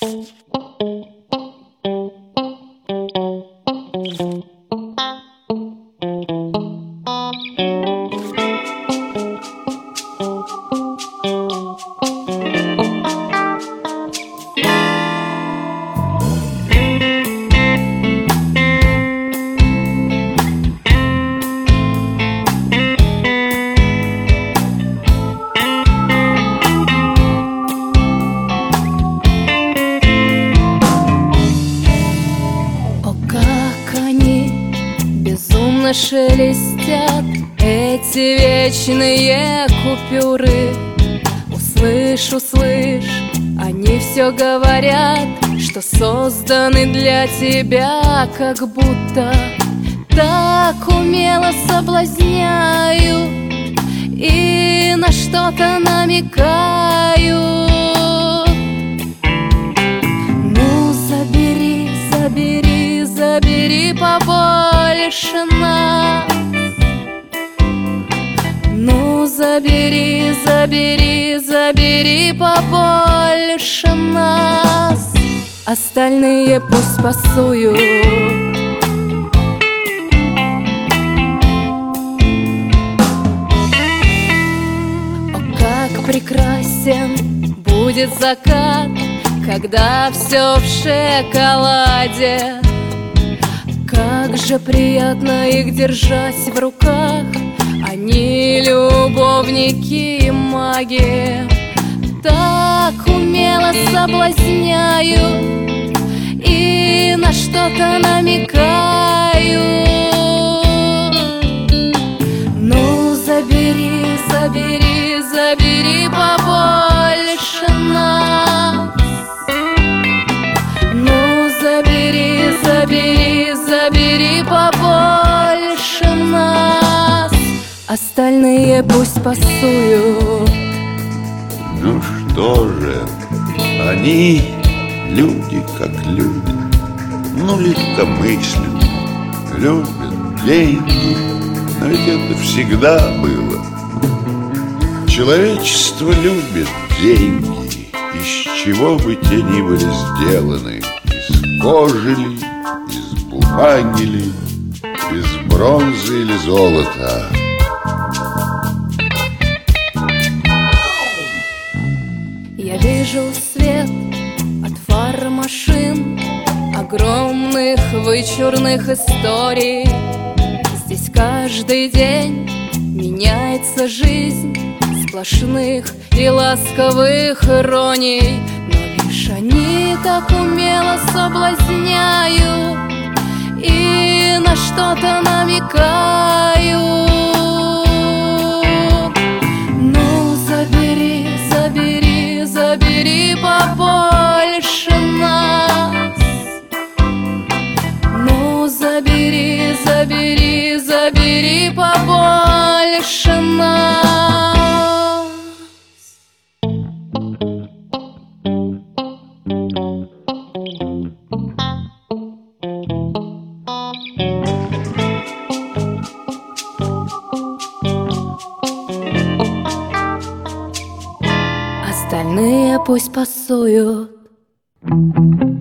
Шелестят эти вечные купюры. Услышь, услышь, они все говорят, что созданы для тебя, как будто так умело соблазняют и на что-то намекают. Ну, забери, забери, забери побольше нас. Ну, забери, забери, забери побольше нас. Остальные пусть пасуют. О, как прекрасен будет закат, когда все в шоколаде. Как же приятно их держать в руках. Они любовники и маги, так умело соблазняют и на что-то намекают. Ну, забери, забери, забери побольше нас. Ну, забери, забери, забери побольше нас. Остальные пусть пасуют. Ну что же, они люди как люди, ну легкомысленны, любят деньги, но ведь это всегда было. Человечество любит деньги, из чего бы те ни были сделаны, из кожи ли, из бумаги ли, из бронзы или золота. Я вижу свет от фар машин, огромных вычурных историй. Здесь каждый день меняется жизнь, сплошных и ласковых ироний. Но лишь они так умело соблазняют и на что-то намекают. Ну, забери, забери, забери побольше нас. Ну, забери, забери, забери побольше нас. Остальные пусть пасуют.